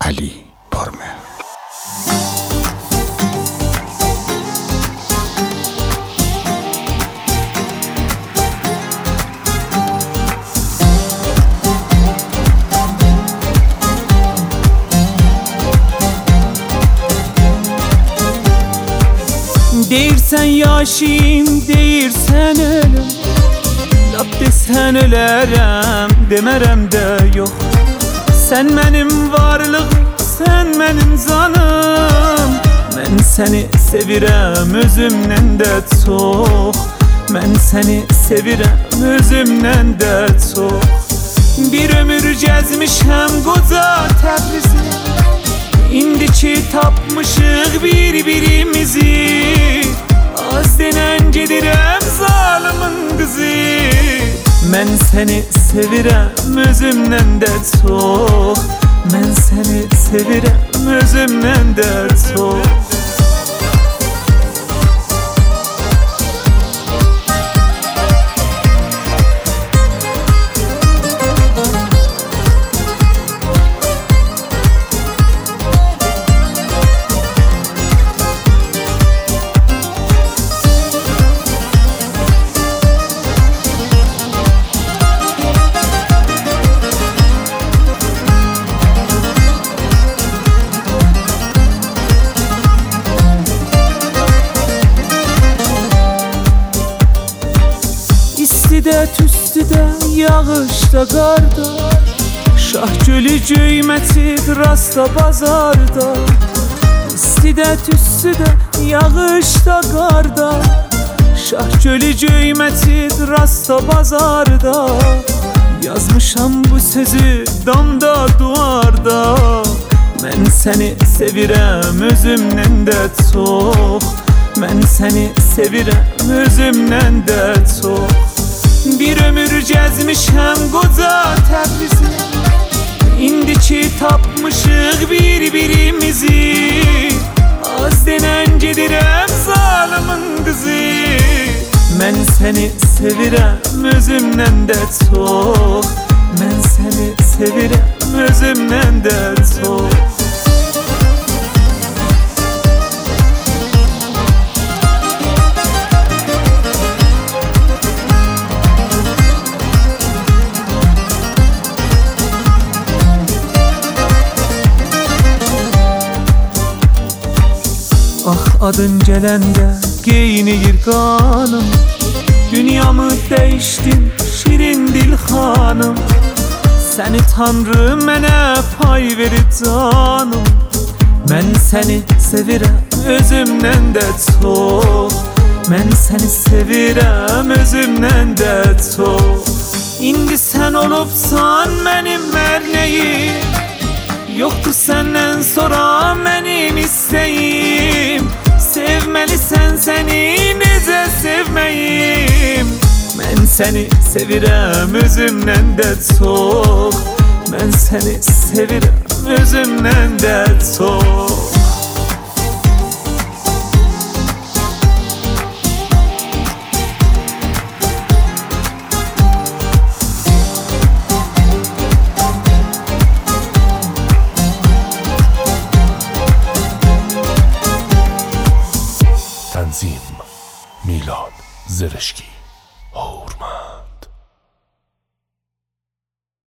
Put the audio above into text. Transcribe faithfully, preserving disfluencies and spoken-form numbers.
Ali Pormer. Deyirsən yaşayım, deyirsən ölüm, laf desən ölərəm, demərəm də yox. Sən mənim varlığım, sən mənim canım. Mən səni sevirəm özümdən də çox. Mən səni sevirəm özümdən də çox. Bir ömür gəzmişəm qoca Təbrizi, İndi ki tapmışıq bir-birimizi. Az denən gedirəm zalımın qızı. Mən səni sevirəm özümdən də çox. Mən səni sevirəm özümdən də çox. İstidə, tüstüdə, yağışda, qarda, şah gölü göymətib rasta bazarda. İstidə, tüstüdə, yağışda, qarda, şah gölü göymətib rasta bazarda. Yazmışam bu sözü damda, duvarda. Mən səni sevirəm özümdən də çox. Mən səni sevirəm özümdən də çox. Bir ömür gəzmişəm qoca Təbrizi, İndi ki tapmışıq bir-birimizi. Az denən gedirəm zalımın qızı. Mən səni sevirəm özümdən də çox. Mən səni sevirəm özümdən də çox. Ah adın gələndə qeyniyir qanım. Dünyamı dəyişdin şirin dil xanım. Səni Tanrı mənə pay verir canım. Mən səni sevirəm özümdən də çox. Mən səni sevirəm özümdən də çox. İndi sən olubsan mənim mərnəyim. Yoxdur səndən sonra mənim istəyim. Sevməlisən səni necə sevməyim. Mən səni sevirəm özümdən də çox. Mən səni sevirəm özümdən də çox.